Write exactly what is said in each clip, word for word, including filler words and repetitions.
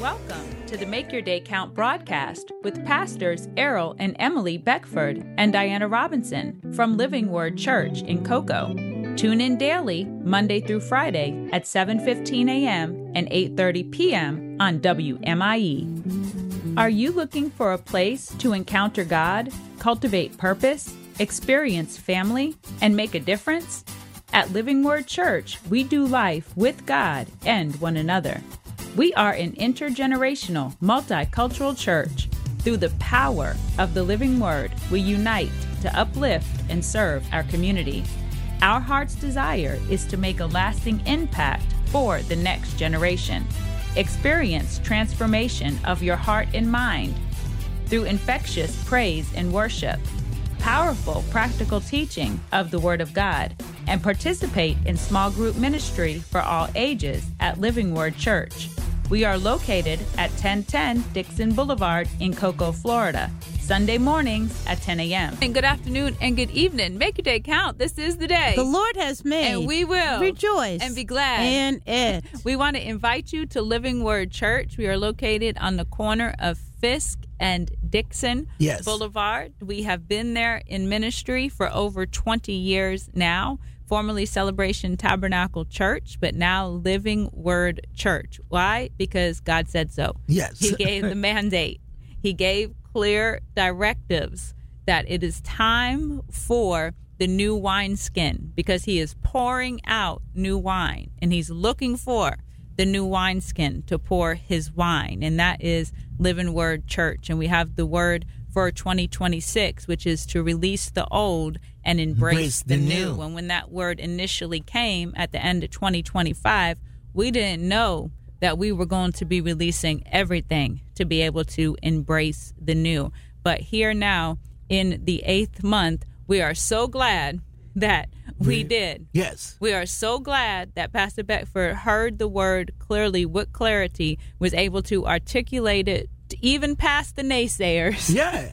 Welcome to the Make Your Day Count broadcast with pastors Errol and Emily Beckford and Diana Robinson from Living Word Church in Cocoa. Tune in daily, Monday through Friday at seven fifteen a.m. and eight thirty p.m. on W M I E. Are you looking for a place to encounter God, cultivate purpose, experience family, and make a difference? At Living Word Church, we do life with God and one another. We are an intergenerational, multicultural church. Through the power of the living word, we unite to uplift and serve our community. Our heart's desire is to make a lasting impact for the next generation. Experience transformation of your heart and mind through infectious praise and worship, powerful practical teaching of the Word of God, and participate in small group ministry for all ages at Living Word Church. We are located at ten ten Dixon Boulevard in Cocoa, Florida, Sunday mornings at ten a.m. And good afternoon and good evening. Make your day count. This is the day the Lord has made. And we will rejoice and be glad in it. We want to invite you to Living Word Church. We are located on the corner of Fisk and Dixon yes. Boulevard. We have been there in ministry for over twenty years now. Formerly Celebration Tabernacle Church, but now Living Word Church. Why? Because God said so. Yes. He gave the mandate. He gave clear directives that it is time for the new wineskin, because he is pouring out new wine, and he's looking for the new wineskin to pour his wine, and that is Living Word Church. And we have the word for twenty twenty-six, which is to release the old and embrace, embrace the, the new. new. And when that word initially came at the end of twenty twenty-five, we didn't know that we were going to be releasing everything to be able to embrace the new. But here now, in the eighth month, we are so glad that we, we did. Yes. We are so glad that Pastor Beckford heard the word clearly, with clarity, was able to articulate it even past the naysayers. Yeah.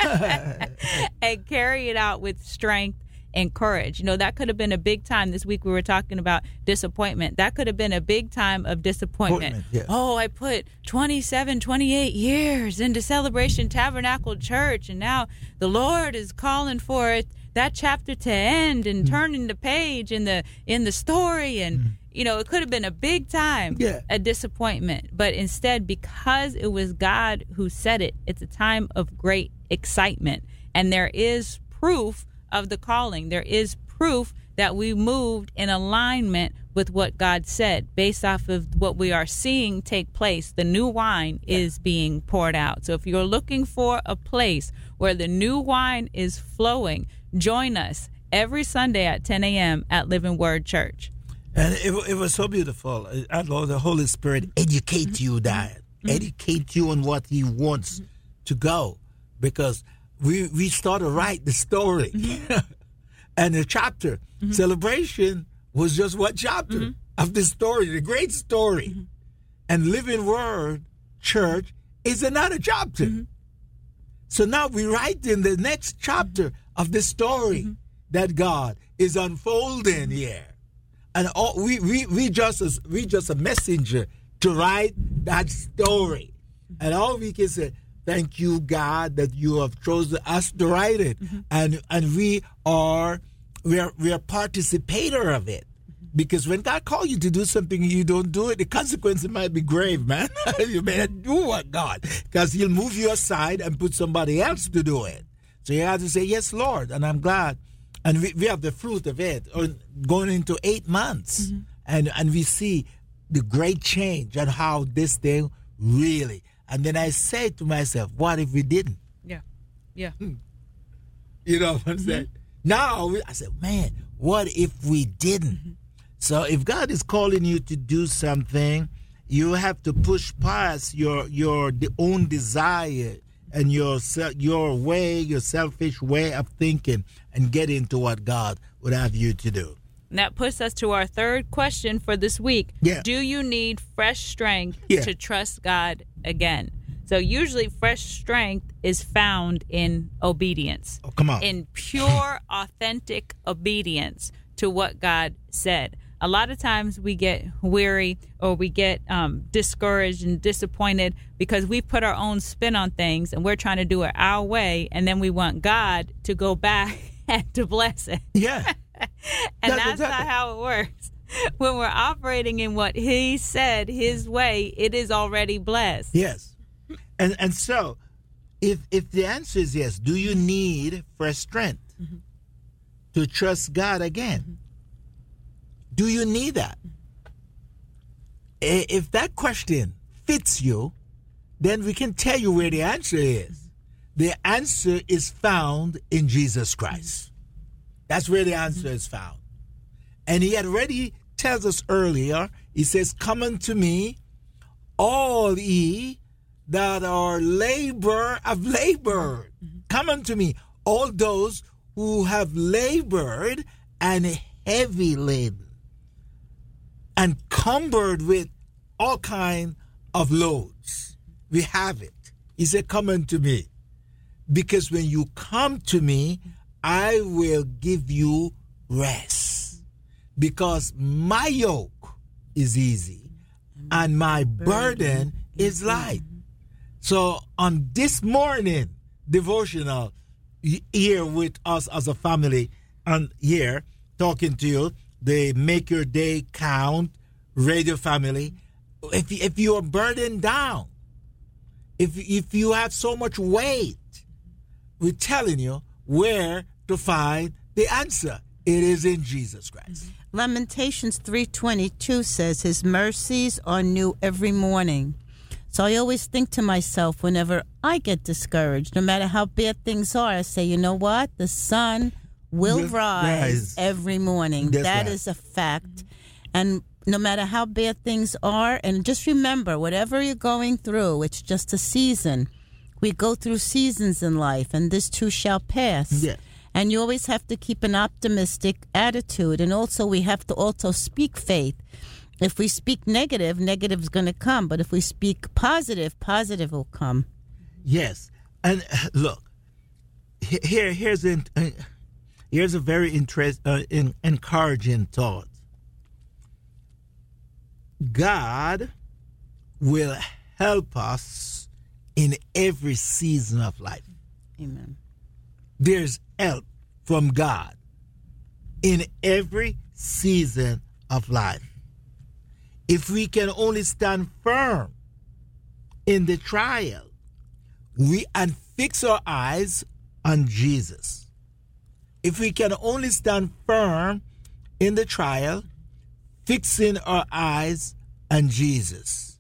And carry it out with strength and courage. You know, that could have been a big time. This week we were talking about disappointment. That could have been a big time of disappointment. Yeah. Oh, I put twenty-seven, twenty-eight years into Celebration Tabernacle Church, and now the Lord is calling for it, that chapter to end and mm. turning the page in the in the story. And mm. you know, it could have been a big time, yeah. a disappointment. But instead, because it was God who said it, it's a time of great excitement. And there is proof of the calling. There is proof that we moved in alignment with what God said, based off of what we are seeing take place. The new wine yeah. is being poured out. So if you're looking for a place where the new wine is flowing, join us every Sunday at ten a.m. at Living Word Church. And it, it was so beautiful. I love the Holy Spirit educate mm-hmm. you, Diane. Mm-hmm. Educate you on what he wants mm-hmm. to go. Because we we start to write the story. Mm-hmm. And the chapter, mm-hmm. celebration, was just one chapter mm-hmm. of the story, the great story. Mm-hmm. And Living Word Church is another chapter. Mm-hmm. So now we write in the next chapter of the story mm-hmm. that God is unfolding here. And all, we, we, we, just a, we just a messenger to write that story. And all we can say, thank you, God, that you have chosen us to write it. Mm-hmm. And and we are we are we are participator of it. Because when God calls you to do something and you don't do it, the consequences might be grave, man. You better do what God, because he'll move you aside and put somebody else to do it. So you have to say, yes, Lord, and I'm glad. And we, we have the fruit of it going into eight months. Mm-hmm. And, and we see the great change and how this thing really. And then I say to myself, what if we didn't? Yeah. Yeah. Hmm. You know what I'm mm-hmm. saying? Now I said, man, what if we didn't? Mm-hmm. So if God is calling you to do something, you have to push past your your own desire and your your way, your selfish way of thinking, and get into what God would have you to do. And that puts us to our third question for this week. Yeah. Do you need fresh strength yeah. to trust God again? So usually fresh strength is found in obedience. Oh, come on. In pure, authentic obedience to what God said. a lot of times we get weary or we get um, discouraged and disappointed because we put our own spin on things and we're trying to do it our way, and then we want God to go back and to bless it. Yeah. And that's, that's exactly. not how it works. When we're operating in what he said, his way, it is already blessed. Yes. And and so, if if the answer is yes, do you need fresh strength mm-hmm. to trust God again? Mm-hmm. Do you need that? Mm-hmm. If that question fits you, then we can tell you where the answer is. Mm-hmm. The answer is found in Jesus Christ. Mm-hmm. That's where the answer mm-hmm. is found. And he had already tells us earlier, he says, come unto me, all ye that are labor of labor. Mm-hmm. Come unto me, all those who have labored and heavy laden and cumbered with all kind of loads. We have it. He said, come unto me. Because when you come to me, I will give you rest. Because my yoke is easy and my burden is light. So on this morning devotional here with us as a family and here talking to you, the Make Your Day Count radio family, if, if you are burdened down, if, if you have so much weight, we're telling you where to find the answer. It is in Jesus Christ. Lamentations three twenty-two says, his mercies are new every morning. So I always think to myself, whenever I get discouraged, no matter how bad things are, I say, you know what? The sun will rise, rise every morning. That's that right. is a fact. And no matter how bad things are, and just remember, whatever you're going through, it's just a season. We go through seasons in life, and this too shall pass. Yeah. And you always have to keep an optimistic attitude. And also we have to also speak faith. If we speak negative, negative is going to come. But if we speak positive, positive will come. Yes. And uh, look, here, here's, in, uh, here's a very interest, uh, in, encouraging thought. God will help us in every season of life. Amen. There's help from God in every season of life. If we can only stand firm in the trial, we and fix our eyes on Jesus. If we can only stand firm in the trial, fixing our eyes on Jesus.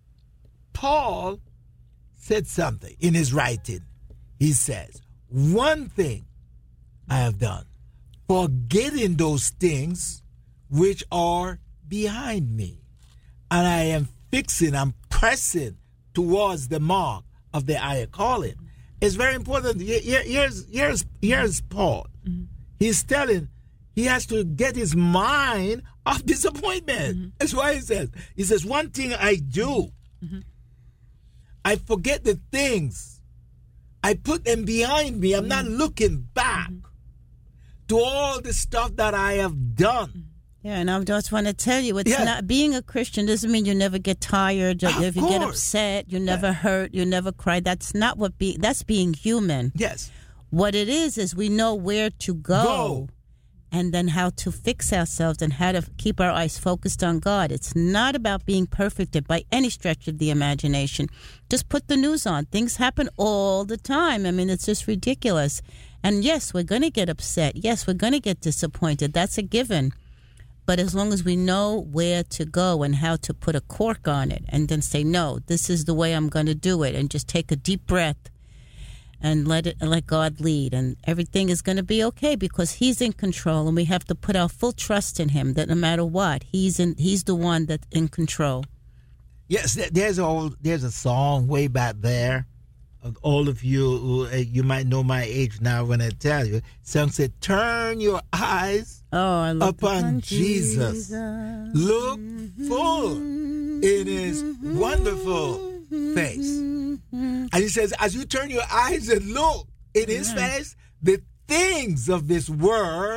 Paul said something in his writing. He says, one thing I have done, forgetting those things which are behind me, and I am fixing, I'm pressing towards the mark of the higher calling. It's very important. Here, here's, here's, here's Paul. Mm-hmm. He's telling, he has to get his mind off disappointment. Mm-hmm. That's why he says, he says, one thing I do, mm-hmm. I forget the things. I put them behind me. I'm mm-hmm. not looking back mm-hmm. to all the stuff that I have done. Yeah, and I just want to tell you, it's yeah. not being a Christian doesn't mean you never get tired, or if you course. get upset, you never yeah. hurt, you never cry. That's not what be. That's being human. Yes. What it is is we know where to go, go, and then how to fix ourselves and how to keep our eyes focused on God. It's not about being perfect by any stretch of the imagination. Just put the news on. Things happen all the time. I mean, it's just ridiculous. And yes, we're going to get upset. Yes, we're going to get disappointed. That's a given. But as long as we know where to go and how to put a cork on it and then say, no, this is the way I'm going to do it, and just take a deep breath and let it let God lead, and everything is going to be okay because he's in control, and we have to put our full trust in him that no matter what, he's in he's the one that's in control. Yes, there's a there's a song way back there. All of you who, uh, you might know my age now when I tell you. Song said, "Turn your eyes oh, I love upon Jesus. Jesus. Look full in his wonderful face." And he says, as you turn your eyes and look in his face, the things of this world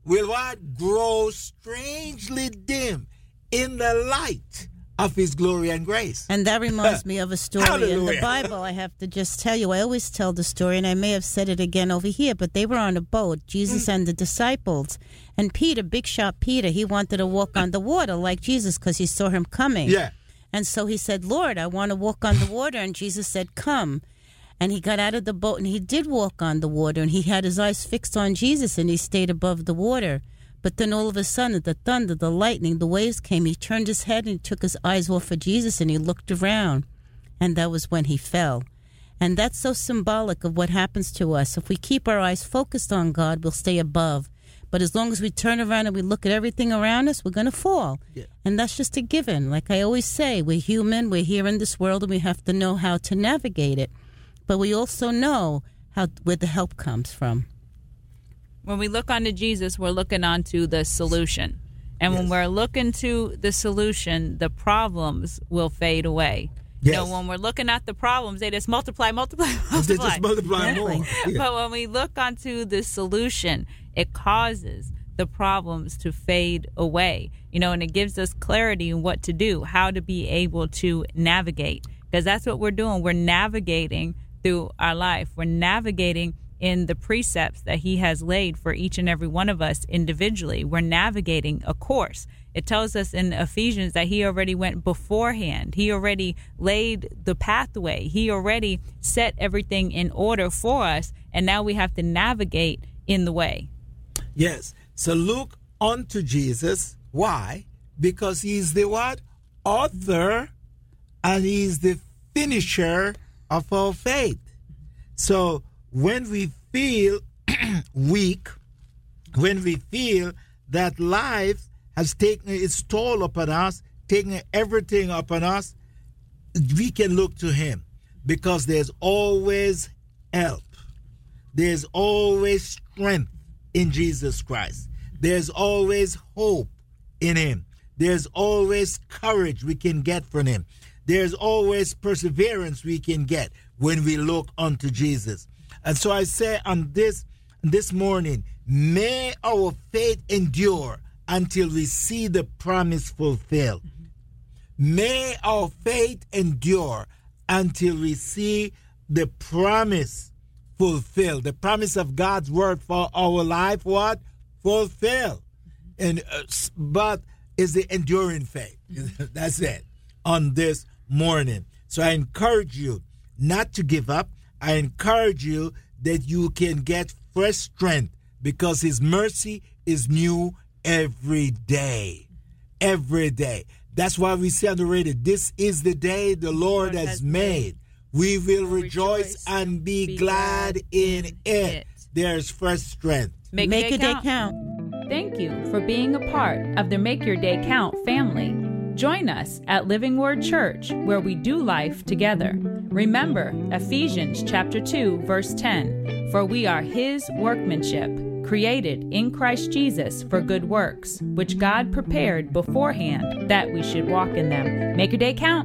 will what? Grow strangely dim in the light of his glory and grace. And that reminds me of a story Hallelujah. in the Bible. I have to just tell you, I always tell the story, and I may have said it again over here, but they were on a boat, Jesus mm. and the disciples. And Peter, big shot Peter, he wanted to walk on the water like Jesus because he saw him coming. Yeah. And so he said, Lord, I want to walk on the water. And Jesus said, come. And he got out of the boat, and he did walk on the water, and he had his eyes fixed on Jesus, and he stayed above the water. But then all of a sudden, the thunder, the lightning, the waves came. He turned his head and he took his eyes off of Jesus and he looked around. And that was when he fell. And that's so symbolic of what happens to us. If we keep our eyes focused on God, we'll stay above. But as long as we turn around and we look at everything around us, we're going to fall. Yeah. And that's just a given. Like I always say, we're human, we're here in this world, and we have to know how to navigate it. But we also know how where the help comes from. When we look onto Jesus, we're looking onto the solution. And yes. when we're looking to the solution, the problems will fade away. Yes. You know, when we're looking at the problems, they just multiply, multiply, multiply. They just multiply more. Yeah. But when we look onto the solution, it causes the problems to fade away. You know, and it gives us clarity in what to do, how to be able to navigate. Because that's what we're doing. We're navigating through our life. We're navigating in the precepts that he has laid for each and every one of us individually. We're navigating a course. It tells us in Ephesians that he already went beforehand. He already laid the pathway. He already set everything in order for us, and now we have to navigate in the way. Yes. So look unto Jesus. Why? Because he's the what? Author, and he's the finisher of our faith. So when we feel weak, when we feel that life has taken its toll upon us, taken everything upon us, we can look to him because there's always help. There's always strength in Jesus Christ. There's always hope in him. There's always courage we can get from him. There's always perseverance we can get when we look unto Jesus. And so I say on this this morning, may our faith endure until we see the promise fulfilled. Mm-hmm. May our faith endure until we see the promise fulfilled. The promise of God's word for our life, what? Fulfilled. Mm-hmm. And uh, but is the enduring faith. Mm-hmm. That's it. On this morning. So I encourage you not to give up. I encourage you that you can get fresh strength because his mercy is new every day. Every day. That's why we say on the radio, this is the day the Lord, Lord has, has made. made. We will rejoice, rejoice and be, be glad, glad in it. it. There's fresh strength. Make, Make a day, day count. count. Thank you for being a part of the Make Your Day Count family. Join us at Living Word Church, where we do life together. Remember Ephesians chapter two, verse ten, for we are his workmanship, created in Christ Jesus for good works, which God prepared beforehand that we should walk in them. Make your day count.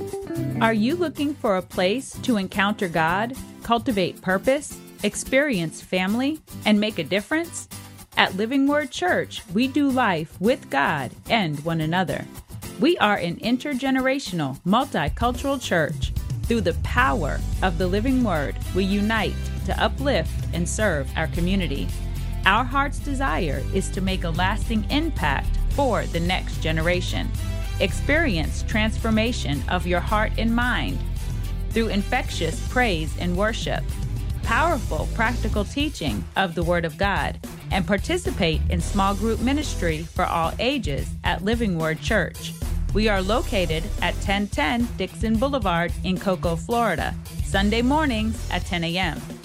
Are you looking for a place to encounter God, cultivate purpose, experience family, and make a difference? At Living Word Church, we do life with God and one another. We are an intergenerational, multicultural church. Through the power of the living word, we unite to uplift and serve our community. Our heart's desire is to make a lasting impact for the next generation. Experience transformation of your heart and mind through infectious praise and worship, powerful practical teaching of the Word of God, and participate in small group ministry for all ages at Living Word Church. We are located at ten ten Dixon Boulevard in Cocoa, Florida, Sunday mornings at ten a.m.